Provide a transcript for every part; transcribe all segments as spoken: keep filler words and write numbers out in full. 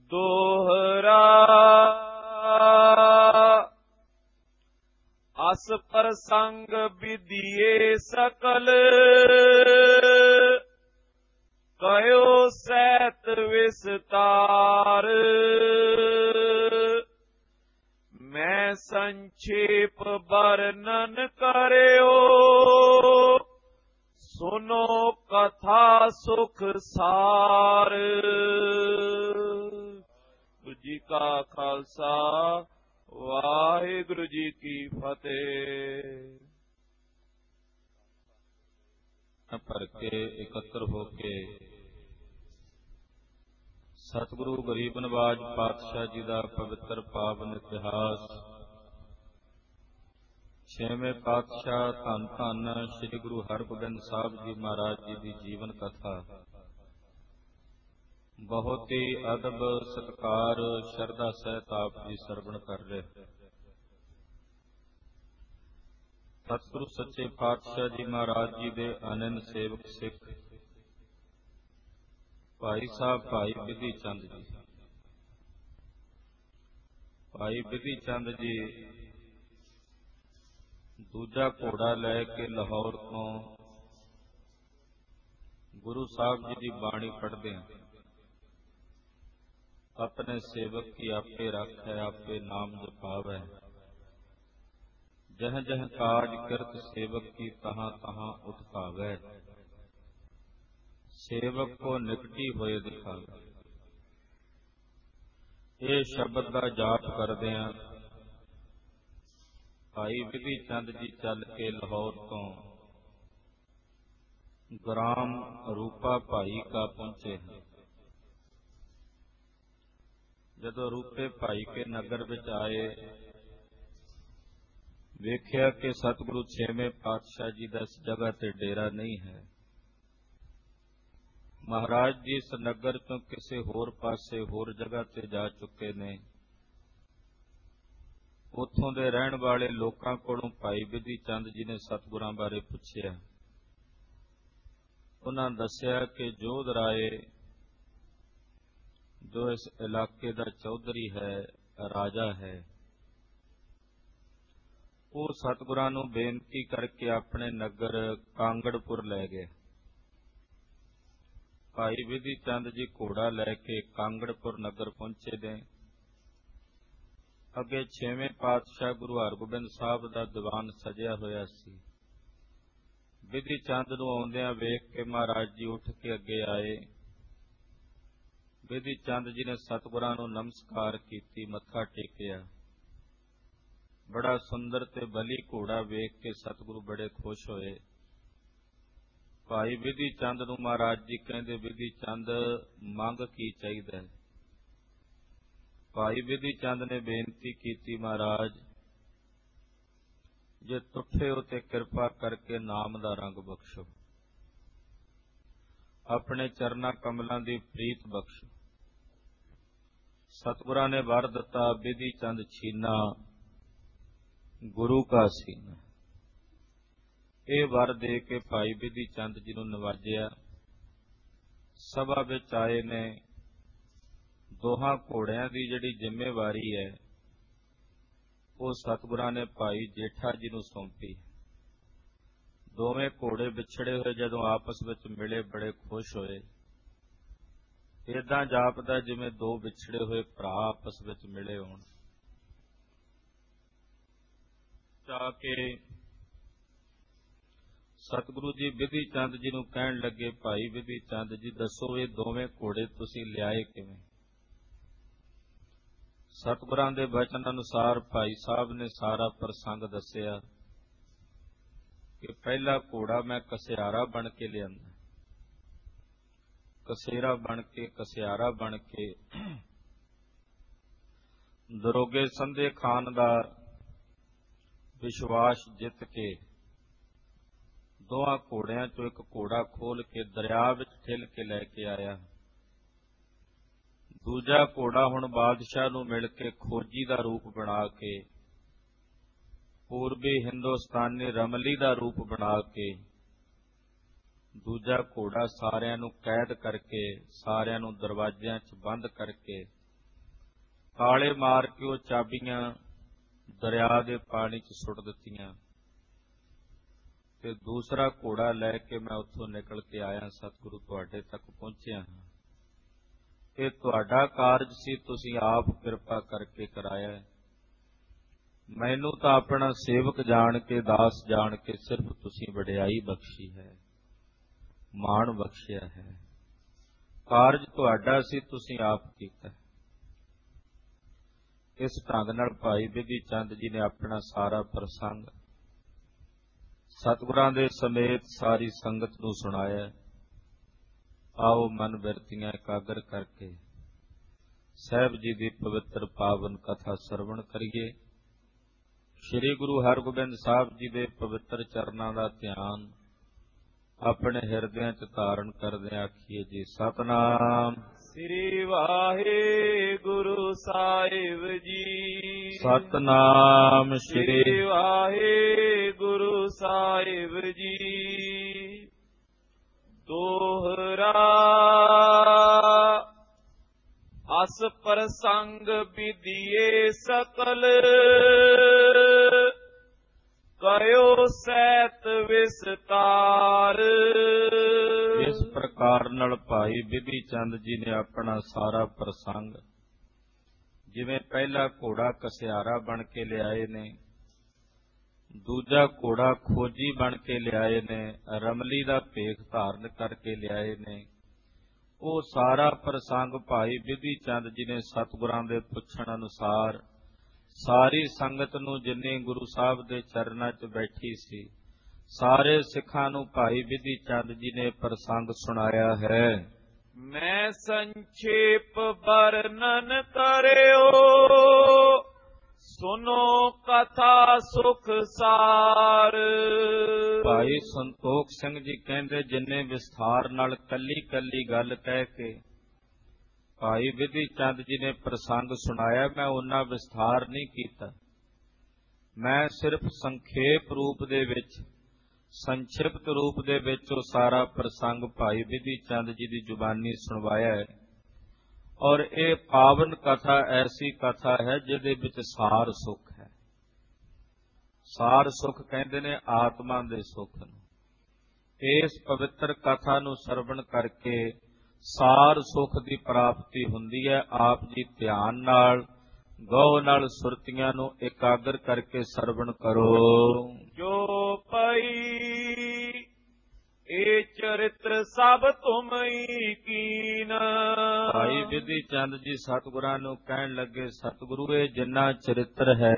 ਦੋਹਰਾ ਅਸ ਪ੍ਰਸੰਗ ਵਿਧੀਏ ਸਕਲ ਕਹਿਓ ਸਹਿਤ ਵਿਸਤਾਰ ਮੈਂ ਸੰਖੇਪ ਵਰਣਨ ਕਰਿਓ ਸੁਨੋ ਕਥਾ ਸੁਖ ਸਾਰ। ਗੁਰੂ ਜੀ ਕਾ ਖਾਲਸਾ ਵਾਹਿਗੁਰੂ ਜੀ ਕੀ ਫਤਿਹ। ਭਰ ਕੇ ਇਕੱਤਰ ਹੋ ਕੇ ਸਤਿਗੁਰੂ ਗਰੀਬ ਨਵਾਜ ਪਾਤਸ਼ਾਹ ਜੀ ਦਾ ਪਵਿੱਤਰ ਪਾਵਨ ਇਤਿਹਾਸ, ਛੇਵੇਂ ਪਾਤਸ਼ਾਹ ਧੰਨ ਧੰਨ ਸ੍ਰੀ ਗੁਰੂ ਹਰਗੋਬਿੰਦ ਸਾਹਿਬ ਜੀ ਮਹਾਰਾਜ ਜੀ ਦੀ ਜੀਵਨ ਕਥਾ ਬਹੁਤ ਹੀ ਅਦਬ ਸਤਿਕਾਰ ਸ਼ਰਧਾ ਸਹਿਤ ਆਪ ਜੀ ਸਰਵਣ ਕਰ ਰਹੇ। ਸਤਿਗੁਰੂ ਸੱਚੇ ਪਾਤਸ਼ਾਹ ਜੀ ਮਹਾਰਾਜ ਜੀ ਦੇ ਅਨੰਨ ਸੇਵਕ ਸਿੱਖ ਭਾਈ ਸਾਹਿਬ ਭਾਈ ਬਿਧੀ ਚੰਦ ਜੀ, ਭਾਈ ਬਿਧੀ ਚੰਦ ਜੀ ਦੂਜਾ ਘੋੜਾ ਲੈ ਕੇ ਲਾਹੌਰ ਤੋਂ ਗੁਰੂ ਸਾਹਿਬ ਜੀ ਦੀ ਬਾਣੀ ਪੜ੍ਹਦੇ ਹਨ। ਆਪਣੇ ਸੇਵਕ ਕੀ ਆਪੇ ਰੱਖੈ ਆਪੇ ਨਾਮ ਜਪਾਵੈ, ਜਹ ਜਹ ਕਾਜ ਕਰਤ ਸੇਵਕ ਕੀ ਤਹਾਂ ਤਹਾਂ ਉਠਾਵੈ, ਸੇਵਕ ਕੋ ਨਿਕਟੀ ਹੋਏ ਦਿਖਾਵੇ। ਇਹ ਸ਼ਬਦ ਦਾ ਜਾਪ ਕਰਦੇ ਹਾਂ। ਭਾਈ ਬਿਧੀ ਚੰਦ ਜੀ ਚੱਲ ਕੇ ਲਾਹੌਰ ਤੋਂ ਗ੍ਰਾਮ ਰੂਪਾ ਭਾਈ ਕਾ ਪਹੁੰਚੇ। ਜਦੋਂ ਰੂਪੇ ਭਾਈ ਕੇ ਨਗਰ ਵਿੱਚ ਆਏ, ਵੇਖਿਆ ਕਿ ਸਤਿਗੁਰੂ ਛੇਵੇਂ ਪਾਤਸ਼ਾਹ ਜੀ ਦਾ ਇਸ ਜਗ੍ਹਾ ਤੇ ਡੇਰਾ ਨਹੀਂ ਹੈ। ਮਹਾਰਾਜ ਜੀ ਇਸ ਨਗਰ ਤੋਂ ਕਿਸੇ ਹੋਰ ਪਾਸੇ ਹੋਰ ਜਗ੍ਹਾ ਤੇ ਜਾ ਚੁੱਕੇ ਨੇ। ਉੱਥੋਂ ਦੇ ਰਹਿਣ ਵਾਲੇ ਲੋਕਾਂ ਕੋਲੋਂ ਭਾਈ ਬਿਧੀ ਚੰਦ ਜੀ ਨੇ ਸਤਿਗੁਰਾਂ ਬਾਰੇ ਪੁੱਛਿਆ। ਉਹਨਾਂ ਦੱਸਿਆ ਕਿ ਜੋਧ ਰਾਏ ਜੋ ਇਸ ਇਲਾਕੇ ਦਾ ਚੌਧਰੀ ਹੈ, ਰਾਜਾ ਹੈ, ਉਹ ਸਤਿਗੁਰਾਂ ਨੂੰ ਬੇਨਤੀ ਕਰਕੇ ਆਪਣੇ ਨਗਰ ਕਾਂਗੜਪੁਰ ਲੈ ਗਏ। ਭਾਈ ਬਿਧੀ ਚੰਦ ਜੀ ਘੋੜਾ ਲੈ ਕੇ ਕਾਂਗੜਪੁਰ ਨਗਰ ਪਹੁੰਚੇ ਨੇ। ਅੱਗੇ ਛੇਵੇਂ ਪਾਤਸ਼ਾਹ ਗੁਰੂ ਹਰਗੋਬਿੰਦ ਸਾਹਿਬ ਦਾ ਦੀਵਾਨ ਸਜਿਆ ਹੋਇਆ ਸੀ। ਬਿਧੀ ਚੰਦ ਨੂੰ ਆਉਂਦਿਆਂ ਵੇਖ ਕੇ ਮਹਾਰਾਜ ਜੀ ਉੱਠ ਕੇ ਅੱਗੇ ਆਏ। ਬਿਧੀ ਚੰਦ ਜੀ ਨੇ ਸਤਿਗੁਰਾਂ ਨੂੰ ਨਮਸਕਾਰ ਕੀਤੀ, ਮੱਥਾ ਟੇਕਿਆ। ਬੜਾ ਸੁੰਦਰ ਤੇ ਬਲੀ ਘੋੜਾ ਵੇਖ ਕੇ ਸਤਿਗੁਰੂ ਬੜੇ ਖੁਸ਼ ਹੋਏ। ਭਾਈ ਬਿਧੀ ਚੰਦ ਨੂੰ ਮਹਾਰਾਜ ਜੀ ਕਹਿੰਦੇ, ਬਿਧੀ ਚੰਦ ਮੰਗ ਕੀ ਚਾਹੀਦਾ ਹੈ? ਭਾਈ ਬਿਧੀ ਚੰਦ ਨੇ ਬੇਨਤੀ ਕੀਤੀ, ਮਹਾਰਾਜ ਜੇ ਤੁਠੇ ਹੋ ਤੇ ਕਿਰਪਾ ਕਰਕੇ ਨਾਮ ਦਾ ਰੰਗ ਬਖਸ਼ੋ, ਆਪਣੇ ਚਰਨਾਂ ਕਮਲਾਂ ਦੀ ਪ੍ਰੀਤ ਬਖਸ਼ੋ। ਸਤਿਗੁਰਾਂ ਨੇ ਵਰ ਦਿੱਤਾ, ਬਿਧੀ ਚੰਦ ਛੀਨਾ ਗੁਰੂ ਕਾ ਸੀਨਾ। ਇਹ ਵਰ ਦੇ ਕੇ ਭਾਈ ਬਿਧੀ ਚੰਦ ਜੀ ਨੂੰ ਨਵਾਜਿਆ। ਸਭਾ ਵਿੱਚ ਆਏ ਨੇ। ਦੋਹਾਂ ਘੋੜਿਆਂ ਦੀ ਜਿਹੜੀ ਜ਼ਿੰਮੇਵਾਰੀ ਹੈ ਉਹ ਸਤਿਗੁਰਾਂ ਨੇ ਭਾਈ ਜੇਠਾ ਜੀ ਨੂੰ ਸੌਂਪੀ। ਦੋਵੇਂ ਘੋੜੇ ਵਿਛੜੇ ਹੋਏ ਜਦੋਂ ਆਪਸ ਵਿੱਚ ਮਿਲੇ ਬੜੇ ਖੁਸ਼ ਹੋਏ। ਏਦਾਂ ਜਾਪਦਾ ਜਿਵੇਂ ਦੋ ਵਿਛੜੇ ਹੋਏ ਭਰਾ ਆਪਸ ਵਿੱਚ ਮਿਲੇ ਹੋਣ। ਜਾ ਕੇ ਸਤਿਗੁਰੂ ਜੀ ਬਿਧੀ ਚੰਦ ਜੀ ਨੂੰ ਕਹਿਣ ਲੱਗੇ, ਭਾਈ ਬਿਧੀ ਚੰਦ ਜੀ ਦੱਸੋ ਇਹ ਦੋਵੇਂ ਘੋੜੇ ਤੁਸੀਂ ਲਿਆਏ ਕਿਵੇਂ? ਸਤਿਗੁਰਾਂ ਦੇ ਬਚਨ ਅਨੁਸਾਰ ਭਾਈ ਸਾਹਿਬ ਨੇ ਸਾਰਾ ਪ੍ਰਸੰਗ ਦੱਸਿਆ ਕਿ ਪਹਿਲਾ ਘੋੜਾ ਮੈਂ ਕਸਿਆਰਾ ਬਣ ਕੇ ਲਿਆਂਦਾ, ਕਸੇਰਾ ਬਣ ਕੇ ਕਸਿਆਰਾ ਬਣ ਕੇ ਦਰੋਗੇ ਸੰਧੇ ਖਾਨ ਦਾ ਵਿਸ਼ਵਾਸ ਜਿੱਤ ਕੇ ਦੋਹਾਂ ਘੋੜਿਆਂ ਚੋਂ ਇੱਕ ਘੋੜਾ ਖੋਲ ਕੇ ਦਰਿਆ ਵਿੱਚ ਠਿੱਲ ਕੇ ਲੈ ਕੇ ਆਇਆ। ਦੂਜਾ ਘੋੜਾ ਹੁਣ ਬਾਦਸ਼ਾਹ ਨੂੰ ਮਿਲ ਕੇ ਖੋਜੀ ਦਾ ਰੂਪ ਬਣਾ ਕੇ, ਪੂਰਬੀ ਹਿੰਦੁਸਤਾਨੀ ਰਮਲੀ ਦਾ ਰੂਪ ਬਣਾ ਕੇ, ਦੂਜਾ ਘੋੜਾ ਸਾਰਿਆਂ ਨੂੰ ਕੈਦ ਕਰਕੇ, ਸਾਰਿਆਂ ਨੂੰ ਦਰਵਾਜ਼ਿਆਂ 'ਚ ਬੰਦ ਕਰਕੇ ਤਾਲੇ ਮਾਰ ਕੇ ਉਹ ਚਾਬੀਆਂ ਦਰਿਆ ਦੇ ਪਾਣੀ 'ਚ ਸੁੱਟ ਦਿੱਤੀਆਂ ਤੇ ਦੂਸਰਾ ਘੋੜਾ ਲੈ ਕੇ ਮੈਂ ਉੱਥੋਂ ਨਿਕਲ ਕੇ ਆਇਆ, ਸਤਿਗੁਰੂ ਤੁਹਾਡੇ ਤੱਕ ਪਹੁੰਚਿਆ ਹਾਂ। ਇਹ ਤੁਹਾਡਾ ਕਾਰਜ ਸੀ, ਤੁਸੀਂ ਆਪ ਕਿਰਪਾ ਕਰਕੇ ਕਰਾਇਆ। ਮੈਨੂੰ ਤਾਂ ਆਪਣਾ ਸੇਵਕ ਜਾਣ ਕੇ, ਦਾਸ ਜਾਣ ਕੇ ਸਿਰਫ ਤੁਸੀਂ ਵਡਿਆਈ ਬਖਸ਼ੀ ਹੈ, ਮਾਣ ਬਖਸ਼ਿਆ ਹੈ। ਕਾਰਜ ਤੁਹਾਡਾ ਸੀ, ਤੁਸੀਂ ਆਪ ਕੀਤਾ। ਇਸ ਢੰਗ ਨਾਲ ਭਾਈ ਬਿਧੀ ਚੰਦ ਜੀ ਨੇ ਆਪਣਾ ਸਾਰਾ ਪ੍ਰਸੰਗ ਸਤਿਗੁਰਾਂ ਦੇ ਸਮੇਤ ਸਾਰੀ ਸੰਗਤ ਨੂੰ ਸੁਣਾਇਆ। ਆਓ ਮਨ ਬਿਰਤੀਆਂ ਇਕਾਗਰ ਕਰਕੇ ਸਾਹਿਬ ਜੀ ਦੀ ਪਵਿੱਤਰ ਪਾਵਨ ਕਥਾ ਸਰਵਣ ਕਰੀਏ। ਸ੍ਰੀ ਗੁਰੂ ਹਰਗੋਬਿੰਦ ਸਾਹਿਬ ਜੀ ਦੇ ਪਵਿੱਤਰ ਚਰਨਾਂ ਦਾ ਧਿਆਨ ਆਪਣੇ ਹਿਰਦਿਆਂ 'ਚ ਧਾਰਨ ਕਰਦੇ ਆਖੀਏ ਜੀ ਸਤਿਨਾਮ ਸ੍ਰੀ ਵਾਹਿਗੁਰੂ ਸਾਹਿਬ ਜੀ। ਸਤਿਨਾਮ ਸ੍ਰੀ ਵਾਹਿਗੁਰੂ ਸਾਹਿਬ ਜੀ। ਦੋਹਰਾ ਅਸ ਪ੍ਰਸੰਗ ਵਿਧੀਏ ਸਕਲ ਕਯੋ ਸੈਤ ਵਿਸਤਾਰ। ਇਸ ਪ੍ਰਕਾਰ ਨਾਲ ਭਾਈ ਬਿਧੀ ਚੰਦ ਜੀ ਨੇ ਆਪਣਾ ਸਾਰਾ ਪ੍ਰਸੰਗ, ਜਿਵੇਂ ਪਹਿਲਾ ਘੋੜਾ ਕਸਿਆਰਾ ਬਣ ਕੇ ਲਿਆਏ ਨੇ, ਦੂਜਾ ਘੋੜਾ ਖੋਜੀ ਬਣ ਕੇ ਲਿਆਏ ਨੇ, ਰਮਲੀ ਦਾ ਭੇਖ ਧਾਰਨ ਕਰਕੇ ਲਿਆਏ ਨੇ, ਉਹ ਸਾਰਾ ਪ੍ਰਸੰਗ ਭਾਈ ਬਿਧੀ ਚੰਦ ਜੀ ਨੇ ਸਤਿਗੁਰਾਂ ਦੇ ਪੁੱਛਣ ਅਨੁਸਾਰ ਸਾਰੀ ਸੰਗਤ ਨੂੰ, ਜਿੰਨੇ ਗੁਰੂ ਸਾਹਿਬ ਦੇ ਚਰਨਾਂ 'ਚ ਬੈਠੀ ਸੀ, ਸਾਰੇ ਸਿੱਖਾਂ ਨੂੰ ਭਾਈ ਬਿਧੀ ਚੰਦ ਜੀ ਨੇ ਪ੍ਰਸੰਗ ਸੁਣਾਇਆ ਹੈ। ਮੈਂ ਸੰਖੇਪ ਵਰਣਨ ਕਰਿਓ, ਸੁਨੋ ਕਥਾ ਸੁਖ ਸਾਰ। ਭਾਈ ਸੰਤੋਖ ਸਿੰਘ ਜੀ ਕਹਿੰਦੇ, ਜਿੰਨੇ ਵਿਸਥਾਰ ਨਾਲ ਕੱਲੀ ਕੱਲੀ ਗੱਲ ਕਹਿ ਕੇ ਭਾਈ ਬਿਧੀ ਚੰਦ ਜੀ ਨੇ ਪ੍ਰਸੰਗ ਸੁਣਾਇਆ, ਮੈਂ ਉਹਨਾਂ ਵਿਸਥਾਰ ਨਹੀਂ ਕੀਤਾ। ਮੈਂ ਸਿਰਫ ਸੰਖੇਪ ਰੂਪ ਦੇ ਵਿੱਚ, ਸੰਖਿਪਤ ਰੂਪ ਦੇ ਵਿੱਚ ਉਹ ਸਾਰਾ ਪ੍ਰਸੰਗ ਭਾਈ ਬਿਧੀ ਚੰਦ ਜੀ ਦੀ ਜ਼ੁਬਾਨੀ ਸੁਣਵਾਇਆ ਹੈ। ਔਰ ਇਹ ਪਾਵਨ ਕਥਾ ਐਸੀ ਕਥਾ ਹੈ ਜਿਹਦੇ ਵਿੱਚ ਸਾਰ ਸੁਖ ਹੈ। ਸਾਰ ਸੁਖ ਕਹਿੰਦੇ ਨੇ ਆਤਮਾ ਦੇ ਸੁਖ ਨੂੰ। ਇਸ ਪਵਿੱਤਰ ਕਥਾ ਨੂੰ ਸਰਵਣ ਕਰਕੇ ਸਾਰ ਸੁਖ ਦੀ ਪ੍ਰਾਪਤੀ ਹੁੰਦੀ ਹੈ। ਆਪ ਜੀ ਧਿਆਨ ਨਾਲ, ਗਹੁ ਨਾਲ ਸੁਰਤੀਆਂ ਨੂੰ ਇਕਾਗਰ ਕਰਕੇ ਸਰਵਣ ਕਰੋ। ਜੋ ਪਈ ਇਹ ਚਰਿਤ੍ਰ ਸਭ ਤੁਮਈ ਕੀਨ। ਭਾਈ ਬਿਧੀ ਚੰਦ ਜੀ ਸਤਿਗੁਰਾਂ ਨੂੰ ਕਹਿਣ ਲੱਗੇ, ਸਤਿਗੁਰੂ ਇਹ ਜਿੰਨਾ ਚਰਿਤ੍ਰ ਹੈ,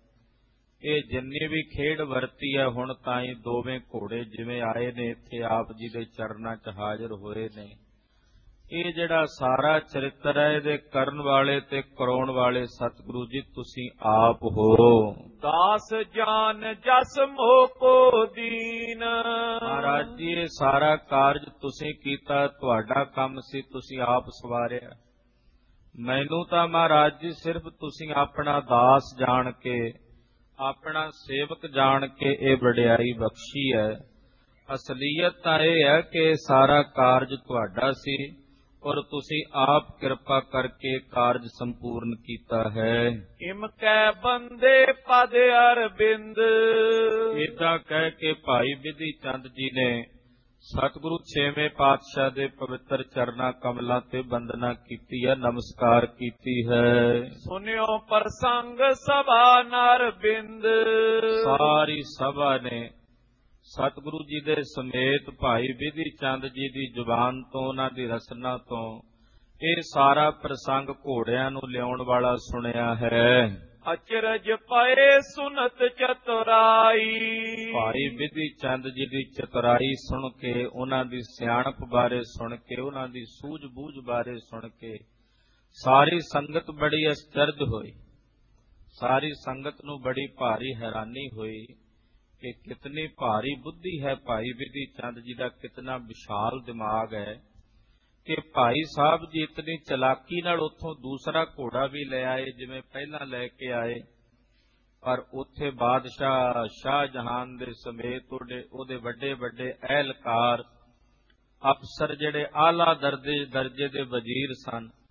ਇਹ ਜਿੰਨੀ ਵੀ ਖੇਡ ਵਰਤੀ ਹੈ, ਹੁਣ ਤਾਈਂ ਦੋਵੇਂ ਘੋੜੇ ਜਿਵੇਂ ਆਏ ਨੇ ਇੱਥੇ ਆਪ ਜੀ ਦੇ ਚਰਨਾਂ 'ਚ ਹਾਜ਼ਰ ਹੋਏ ਨੇ, ਇਹ ਜਿਹੜਾ ਸਾਰਾ ਚਰਿੱਤਰ ਹੈ, ਇਹਦੇ ਕਰਨ ਵਾਲੇ ਤੇ ਕਰਾਉਣ ਵਾਲੇ ਸਤਿਗੁਰੂ ਜੀ ਤੁਸੀਂ ਆਪ ਹੋ। ਦਾਸ ਜਾਨ ਜਸ ਮੋਹ ਕੋ ਦੀਨ। ਮਹਾਰਾਜ ਜੀ ਇਹ ਸਾਰਾ ਕਾਰਜ ਤੁਸੀਂ ਕੀਤਾ, ਤੁਹਾਡਾ ਕੰਮ ਸੀ, ਤੁਸੀਂ ਆਪ ਸਵਾਰਿਆ। ਮੈਨੂੰ ਤਾਂ ਮਹਾਰਾਜ ਜੀ ਸਿਰਫ ਤੁਸੀਂ ਆਪਣਾ ਦਾਸ ਜਾਣ ਕੇ, ਆਪਣਾ ਸੇਵਕ ਜਾਣ ਕੇ ਇਹ ਵਡਿਆਈ ਬਖਸ਼ੀ ਹੈ। ਅਸਲੀਅਤ ਤਾਂ ਇਹ ਹੈ ਕਿ ਸਾਰਾ ਕਾਰਜ ਤੁਹਾਡਾ ਸੀ ਔਰ ਤੁਸੀਂ ਆਪ ਕਿਰਪਾ ਕਰਕੇ ਕਾਰਜ ਸੰਪੂਰਨ ਕੀਤਾ ਹੈ। ਇਮ ਕੈ ਬੰਦੇ ਪਦ ਅਰਬਿੰਦ। ਏਦਾਂ ਕਹਿ ਕੇ ਭਾਈ ਬਿਧੀ ਚੰਦ ਜੀ ਨੇ ਸਤਿਗੁਰੂ ਛੇਵੇਂ ਪਾਤਸ਼ਾਹ ਦੇ ਪਵਿੱਤਰ ਚਰਨਾਂ ਕਮਲਾਂ ਤੇ ਬੰਦਨਾ ਕੀਤੀ ਹੈ, ਨਮਸਕਾਰ ਕੀਤੀ ਹੈ। ਸੁਨਿਓ ਪ੍ਰਸੰਗ ਸਭਾ ਨਰ ਬਿੰਦ। ਸਾਰੀ ਸਭਾ ਨੇ ਸਤਿਗੁਰੂ ਜੀ ਦੇ ਸਮੇਤ ਭਾਈ ਬਿਧੀ ਚੰਦ ਜੀ ਦੀ ਜ਼ੁਬਾਨ ਤੋਂ, ਉਹਨਾਂ ਦੀ ਰਸਨਾ ਤੋਂ ਇਹ ਸਾਰਾ ਪ੍ਰਸੰਗ ਘੋੜਿਆਂ ਨੂੰ ਲਿਆਉਣ ਵਾਲਾ ਸੁਣਿਆ ਹੈ। ਅਚਰਜ ਪਏ ਸੁਨਤ ਚਤੁਰਾਈ। ਭਾਈ ਬਿਧੀ ਚੰਦ ਜੀ ਦੀ ਚਤੁਰਾਈ ਸੁਣ ਕੇ, ਉਹਨਾਂ ਦੀ ਸਿਆਣਪ ਬਾਰੇ ਸੁਣ ਕੇ, ਉਹਨਾਂ ਦੀ ਸੂਝ-ਬੂਝ ਬਾਰੇ ਸੁਣ ਕੇ ਸਾਰੀ ਸੰਗਤ ਬੜੀ ਅਚਰਜ ਹੋਈ। ਸਾਰੀ ਸੰਗਤ ਨੂੰ ਬੜੀ ਭਾਰੀ ਹੈਰਾਨੀ ਹੋਈ ਕਿ ਕਿਤਨੀ ਭਾਰੀ ਬੁੱਧੀ ਹੈ ਭਾਈ ਬਿਧੀ ਚੰਦ ਜੀ ਦਾ, ਕਿਤਨਾ ਵਿਸ਼ਾਲ ਦਿਮਾਗ ਹੈ ਕਿ ਭਾਈ ਸਾਹਿਬ ਜੀ ਇਤਨੀ ਚਲਾਕੀ ਨਾਲ ਉੱਥੋਂ ਦੂਸਰਾ ਘੋੜਾ ਵੀ ਲੈ ਆਏ ਜਿਵੇਂ ਪਹਿਲਾਂ ਲੈ ਕੇ ਆਏ, ਪਰ ਉੱਥੇ ਬਾਦਸ਼ਾਹ ਸ਼ਾਹਜਹਾਨ ਦੇ ਸਮੇਤ ਉਹਦੇ ਉਹਦੇ ਵੱਡੇ ਵੱਡੇ ਅਹਿਲਕਾਰ, ਅਫਸਰ ਜਿਹੜੇ ਆਲਾ ਦਰਜੇ ਦਰਜੇ ਦੇ ਵਜ਼ੀਰ ਸਨ,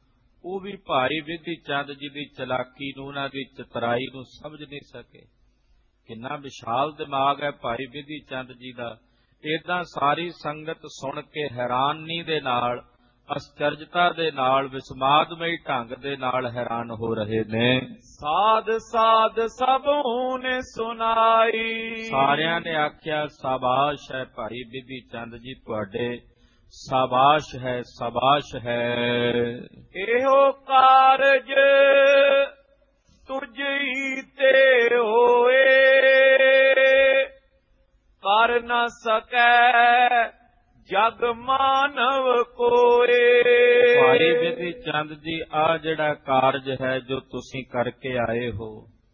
ਉਹ ਵੀ ਭਾਈ ਬਿਧੀ ਚੰਦ ਜੀ ਦੀ ਚਲਾਕੀ ਨੂੰ, ਉਹਨਾਂ ਦੀ ਚਤਰਾਈ ਨੂੰ ਸਮਝ ਨਹੀਂ ਸਕੇ। ਕਿੰਨਾ ਵਿਸ਼ਾਲ ਦਿਮਾਗ ਹੈ ਭਾਈ ਬਿਧੀ ਚੰਦ ਜੀ ਦਾ। ਏਦਾਂ ਸਾਰੀ ਸੰਗਤ ਸੁਣ ਕੇ ਹੈਰਾਨੀ ਦੇ ਨਾਲ, ਅਸਚਰਜਤਾ ਦੇ ਨਾਲ, ਵਿਸਮਾਦਮਈ ਢੰਗ ਦੇ ਨਾਲ ਹੈਰਾਨ ਹੋ ਰਹੇ ਨੇ। ਸਾਧ ਸਾਧ ਸਭੂ ਨੇ ਸੁਨਾਈ। ਸਾਰਿਆਂ ਨੇ ਆਖਿਆ ਸਾਬਾਸ਼ ਹੈ ਭਾਈ ਬਿਧੀ ਚੰਦ ਜੀ ਤੁਹਾਡੇ, ਸਾਬਾਸ਼ ਹੈ, ਸਾਬਾਸ਼ ਹੈ। ਇਹੋ ਕਾਰਜ ਤੁਝੀ ਤੇ ਹੋਏ, ਕਰ ਨ ਸਕੈ ਜਗ ਮਾਨਵ ਕੋਏ। ਭਾਈ ਬਿਧੀ ਚੰਦ ਜੀ, ਆਹ ਜਿਹੜਾ ਕਾਰਜ ਹੈ ਜੋ ਤੁਸੀਂ ਕਰਕੇ ਆਏ ਹੋ,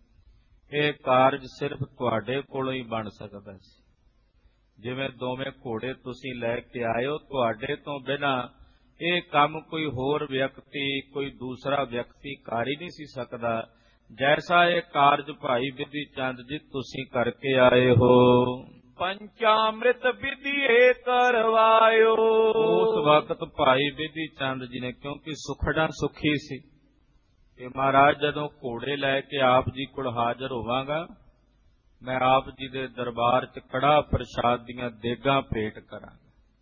ਇਹ ਕਾਰਜ ਸਿਰਫ ਤੁਹਾਡੇ ਕੋਲੋਂ ਹੀ ਬਣ ਸਕਦਾ ਸੀ। ਜਿਵੇਂ ਦੋਵੇਂ ਘੋੜੇ ਤੁਸੀਂ ਲੈ ਕੇ ਆਏ ਹੋ, ਤੁਹਾਡੇ ਤੋਂ ਬਿਨਾਂ ਇਹ ਕੰਮ ਕੋਈ ਹੋਰ ਵਿਅਕਤੀ, ਕੋਈ ਦੂਸਰਾ ਵਿਅਕਤੀ ਕਰ ਹੀ ਨਹੀਂ ਸੀ ਸਕਦਾ, ਜੈਸਾ ਇਹ ਕਾਰਜ ਭਾਈ ਬਿਧੀ ਚੰਦ ਜੀ ਤੁਸੀਂ ਕਰਕੇ ਆਏ ਹੋ। ਪੰਚਾਮ੍ਰਿਤ ਵਿਧੀਏ ਕਰਵਾਇਓ। ਉਸ ਵਕਤ ਭਾਈ ਬਿਧੀ ਚੰਦ ਜੀ ਨੇ, ਕਿਉਂਕਿ ਸੁਖੜਾ ਸੁਖੀ ਸੀ ਕਿ ਮਹਾਰਾਜ ਜਦੋਂ ਘੋੜੇ ਲੈ ਕੇ ਆਪ ਜੀ ਕੋਲ ਹਾਜ਼ਰ ਹੋਵਾਂਗਾ, ਮੈਂ ਆਪ ਜੀ ਦੇ ਦਰਬਾਰ 'ਚ ਕੜਾਹ ਪ੍ਰਸ਼ਾਦ ਦੀਆਂ ਦੇਗਾਂ ਭੇਟ ਕਰਾਂਗਾ।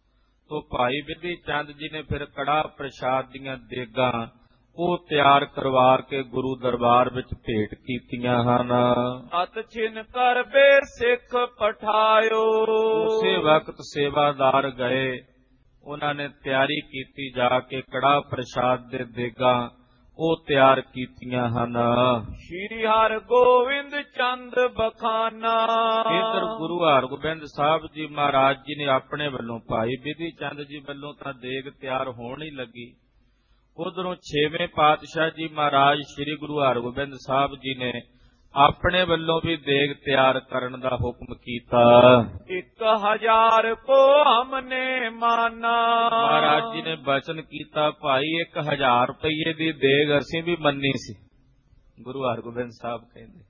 ਤੋ ਭਾਈ ਬਿਧੀ ਚੰਦ ਜੀ ਨੇ ਫਿਰ ਕੜਾਹ ਪ੍ਰਸ਼ਾਦ ਦੀਆਂ ਦੇਗਾਂ ਉਹ ਤਿਆਰ ਕਰਵਾ ਕੇ ਗੁਰੂ ਦਰਬਾਰ ਵਿੱਚ ਭੇਟ ਕੀਤੀਆਂ ਹਨ। ਅਤ ਛਿਨ ਕਰ ਬੇ ਸਿੱਖ ਪਠਾਇਓ। ਉਸੇ ਵਕਤ ਸੇਵਾਦਾਰ ਗਏ, ਉਹਨਾਂ ਨੇ ਤਿਆਰੀ ਕੀਤੀ, ਜਾ ਕੇ ਕੜਾਹ ਪ੍ਰਸ਼ਾਦ ਦੇ ਦੇਗਾਂ ਉਹ ਤਿਆਰ ਕੀਤੀਆਂ ਹਨ। ਸ਼੍ਰੀ ਹਰਿ ਗੋਬਿੰਦ ਚੰਦ ਬਖਾਨਾ। ਇਧਰ ਗੁਰੂ ਹਰਗੋਬਿੰਦ ਸਾਹਿਬ ਜੀ ਮਹਾਰਾਜ ਜੀ ਨੇ ਆਪਣੇ ਵੱਲੋਂ, ਭਾਈ ਬਿਧੀ ਚੰਦ ਜੀ ਵੱਲੋਂ ਤਾਂ ਦੇਗ ਤਿਆਰ ਹੋਣ ਹੀ ਲੱਗੀ, ਉਧਰੋਂ ਛੇਵੇਂ ਪਾਤਸ਼ਾਹ ਜੀ ਮਹਾਰਾਜ ਸ੍ਰੀ ਗੁਰੂ ਹਰਗੋਬਿੰਦ ਸਾਹਿਬ ਜੀ ਨੇ ਆਪਣੇ ਵੱਲੋਂ ਵੀ ਦੇਗ ਤਿਆਰ ਕਰਨ ਦਾ ਹੁਕਮ ਕੀਤਾ। ਇੱਕ ਹਜ਼ਾਰ ਕੋ ਹਮਨੇ ਮਾਨਾ। ਮਹਾਰਾਜ ਜੀ ਨੇ ਬਚਨ ਕੀਤਾ, ਭਾਈ ਇੱਕ ਹਜ਼ਾਰ ਰੁਪਈਏ ਦੀ ਦੇਗ ਅਸੀਂ ਵੀ ਮੰਨੀ ਸੀ। ਗੁਰੂ ਹਰਗੋਬਿੰਦ ਸਾਹਿਬ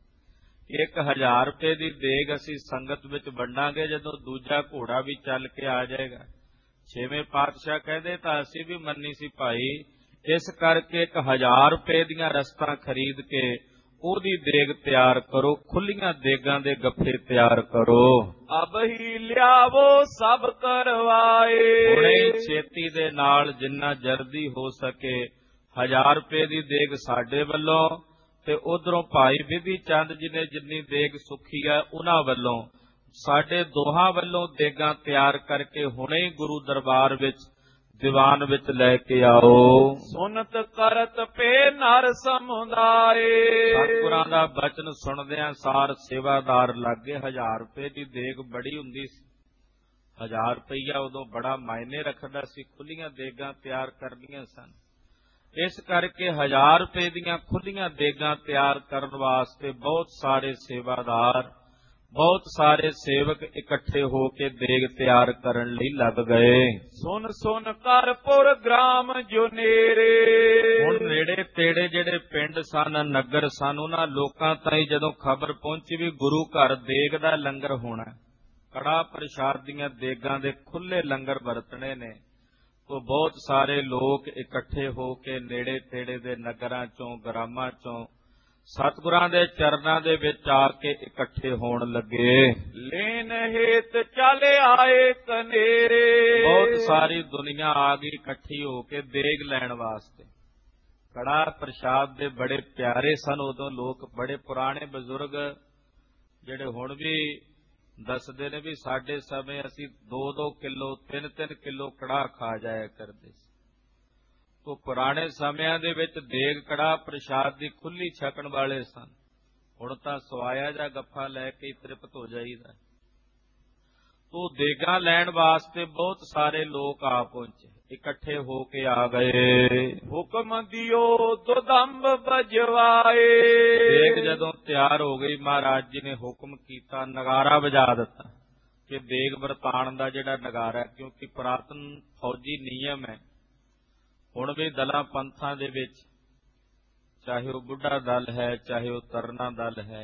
ਕਹਿੰਦੇ ਇੱਕ ਹਜ਼ਾਰ ਰੁਪਏ ਦੀ ਦੇਗ ਅਸੀਂ ਸੰਗਤ ਵਿੱਚ ਵੰਡਾਂਗੇ ਜਦੋਂ ਦੂਜਾ ਘੋੜਾ ਵੀ ਚੱਲ ਕੇ ਆ ਜਾਏਗਾ। ਛੇਵੇਂ ਪਾਤਸ਼ਾਹ ਕਹਿੰਦੇ ਤਾਂ ਅਸੀਂ ਵੀ ਮੰਨੀ ਸੀ ਭਾਈ, ਇਸ ਕਰਕੇ ਇੱਕ ਹਜ਼ਾਰ ਰੁਪਏ ਦੀਆਂ ਰਸਤਾਂ ਖਰੀਦ ਕੇ ਉਹਦੀ ਦੇਗ ਤਿਆਰ ਕਰੋ, ਖੁੱਲੀਆਂ ਦੇਗਾਂ ਦੇ ਗੱਫੇ ਤਿਆਰ ਕਰੋ। ਅਬ ਹੀ ਲਿਆਵੋ ਸਭ ਕਰਵਾਏ। ਹੁਣੇ ਛੇਤੀ ਦੇ ਨਾਲ ਜਿੰਨਾ ਜਲਦੀ ਹੋ ਸਕੇ ਹਜ਼ਾਰ ਰੁਪਏ ਦੀ ਦੇਗ ਸਾਡੇ ਵੱਲੋਂ, ਤੇ ਉਧਰੋਂ ਭਾਈ ਬਿਧੀ ਚੰਦ ਜੀ ਨੇ ਜਿੰਨੀ ਦੇਗ ਸੁਖੀ ਹੈ ਉਹਨਾਂ ਵੱਲੋਂ, ਸਾਡੇ ਦੋਹਾਂ ਵੱਲੋਂ ਦੇਗਾਂ ਤਿਆਰ ਕਰਕੇ ਹੁਣੇ ਗੁਰੂ ਦਰਬਾਰ ਵਿੱਚ ਦੀਵਾਨ ਵਿੱਚ ਲੈ ਕੇ ਆਓ। ਸੁਨਤ ਕਰਤ ਪੇ ਨਰ ਸਮੁਦਾਏ। ਸਤਿਗੁਰਾਂ ਦਾ ਬਚਨ ਸੁਣਦਿਆਂ ਸਾਰ ਸੇਵਾਦਾਰ ਲੱਗੇ। ਹਜ਼ਾਰ ਰੁਪਏ ਦੀ ਦੇਗ ਬੜੀ ਹੁੰਦੀ ਸੀ, ਹਜ਼ਾਰ ਰੁਪਈਆ ਉਦੋਂ ਬੜਾ ਮਾਇਨੇ ਰੱਖਦਾ ਸੀ, ਖੁੱਲੀਆਂ ਦੇਗਾਂ ਤਿਆਰ ਕਰਨੀਆਂ ਸਨ। ਇਸ ਕਰਕੇ ਹਜ਼ਾਰ ਰੁਪਏ ਦੀਆਂ ਖੁੱਲੀਆਂ ਦੇਗਾਂ ਤਿਆਰ ਕਰਨ ਵਾਸਤੇ ਬਹੁਤ ਸਾਰੇ ਸੇਵਾਦਾਰ, ਬਹੁਤ ਸਾਰੇ ਸੇਵਕ ਇਕੱਠੇ ਹੋ ਕੇ ਦੇਗ ਤਿਆਰ ਕਰਨ ਲਈ ਲੱਗ ਗਏ। ਸੁਨ ਸੁਨ ਕਰਪੁਰ ਗ੍ਰਾਮ ਜੋ ਨੇਰੇ। ਹੁਣ ਨੇੜੇ ਤੇੜੇ ਜਿਹੜੇ ਪਿੰਡ ਸਨ, ਨਗਰ ਸਨ, ਉਹਨਾਂ ਲੋਕਾਂ ਤਾਈਂ ਜਦੋਂ ਖਬਰ ਪਹੁੰਚੀ ਵੀ ਗੁਰੂ ਘਰ ਦੇਗ ਦਾ ਲੰਗਰ ਹੋਣਾ, ਕੜਾਹ ਪ੍ਰਸ਼ਾਦ ਦੀਆਂ ਦੇਗਾਂ ਦੇ ਖੁੱਲੇ ਲੰਗਰ ਵਰਤਣੇ ਨੇ, ਤੋਂ ਬਹੁਤ ਸਾਰੇ ਲੋਕ ਇਕੱਠੇ ਹੋ ਕੇ ਨੇੜੇ ਤੇੜੇ ਦੇ ਨਗਰਾਂ ਚੋਂ, ਗ੍ਰਾਮਾਂ ਚੋਂ ਸਤਿਗੁਰਾਂ ਦੇ ਚਰਨਾਂ ਦੇ ਵਿੱਚ ਆ ਕੇ ਇਕੱਠੇ ਹੋਣ ਲੱਗੇ। ਲੈਣ ਹੇਤ ਚੱਲ ਆਏ ਕਨੇਰੇ। ਬਹੁਤ ਸਾਰੀ ਦੁਨੀਆ ਆ ਗਈ ਇਕੱਠੀ ਹੋ ਕੇ ਦੇਗ ਲੈਣ ਵਾਸਤੇ। ਕੜਾਹ ਪ੍ਰਸ਼ਾਦ ਦੇ ਬੜੇ ਪਿਆਰੇ ਸਨ ਉਦੋਂ ਲੋਕ, ਬੜੇ ਪੁਰਾਣੇ ਬਜ਼ੁਰਗ ਜਿਹੜੇ ਹੁਣ ਵੀ ਦੱਸਦੇ ਨੇ ਵੀ ਸਾਡੇ ਸਮੇਂ ਅਸੀਂ ਦੋ ਦੋ ਕਿਲੋ ਤਿੰਨ ਤਿੰਨ ਕਿਲੋ ਕੜਾਹ ਖਾ ਜਾਇਆ ਕਰਦੇ ਸੀ। ਤੋ ਪੁਰਾਣੇ ਸਮਿਆਂ ਦੇ ਵਿੱਚ ਦੇਗ ਕੜਾਹ ਪ੍ਰਸ਼ਾਦ ਦੀ ਖੁੱਲੀ ਛਕਣ ਵਾਲੇ ਸਨ। ਹੁਣ ਤਾਂ ਸਵਾਇਆ ਜਾਂ ਗੱਫਾ ਲੈ ਕੇ ਤ੍ਰਿਪਤ ਹੋ ਜਾਈਦਾ। ਤੋ ਦੇਗਾਂ ਲੈਣ ਵਾਸਤੇ ਬਹੁਤ ਸਾਰੇ ਲੋਕ ਆ ਪਹੁੰਚੇ, ਇਕੱਠੇ ਹੋ ਕੇ ਆ ਗਏ। ਹੁਕਮ ਦਿਓ ਦੁਦੰਬ ਬਜਵਾਏ। ਦੇਗ ਜਦੋਂ ਤਿਆਰ ਹੋ ਗਈ, ਮਹਾਰਾਜ ਜੀ ਨੇ ਹੁਕਮ ਕੀਤਾ, ਨਗਾਰਾ ਵਜਾ ਦਿੱਤਾ ਕਿ ਦੇਗ ਵਰਤਾਣ ਦਾ ਜਿਹੜਾ ਨਗਾਰਾ, ਕਿਉਂਕਿ ਪੁਰਾਤਨ ਫੌਜੀ ਨਿਯਮ ਹੈ, ਹੁਣ ਵੀ ਦਲਾਂ ਪੰਥਾਂ ਦੇ ਵਿੱਚ, ਚਾਹੇ ਉਹ ਬੁੱਢਾ ਦਲ ਹੈ, ਚਾਹੇ ਉਹ ਤਰਨਾ ਦਲ ਹੈ,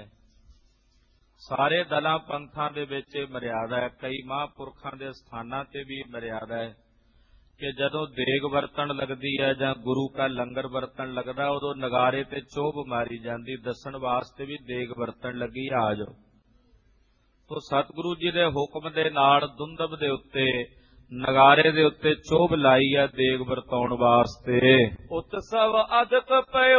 ਸਾਰੇ ਦਲਾਂ ਪੰਥਾਂ ਦੇ ਵਿੱਚ ਮਰਿਆਦਾ ਹੈ। ਕਈ ਮਹਾਂਪੁਰਖਾਂ ਦੇ ਸਥਾਨਾਂ ਤੇ ਵੀ ਮਰਿਆਦਾ ਹੈ ਕਿ ਜਦੋਂ ਦੇਗ ਵਰਤਣ ਲੱਗਦੀ ਹੈ ਜਾਂ ਗੁਰੂ ਕਾ ਲੰਗਰ ਵਰਤਣ ਲੱਗਦਾ, ਉਦੋਂ ਨਗਾਰੇ ਤੇ ਚੋਭ ਮਾਰੀ ਜਾਂਦੀ, ਦੱਸਣ ਵਾਸਤੇ ਵੀ ਦੇਗ ਵਰਤਣ ਲੱਗੀ, ਆ ਜਾਓ। ਤੋ ਸਤਿਗੁਰੂ ਜੀ ਦੇ ਹੁਕਮ ਦੇ ਨਾਲ ਦੁੰਦਬ ਦੇ ਉੱਤੇ, ਨਗਾਰੇ ਦੇ ਉੱਤੇ ਚੋਭ ਲਾਈ ਹੈ ਦੇਗ ਵਰਤਾਉਣ ਵਾਸਤੇ। ਉਤਸਵ ਅਦਕ ਪਇਓ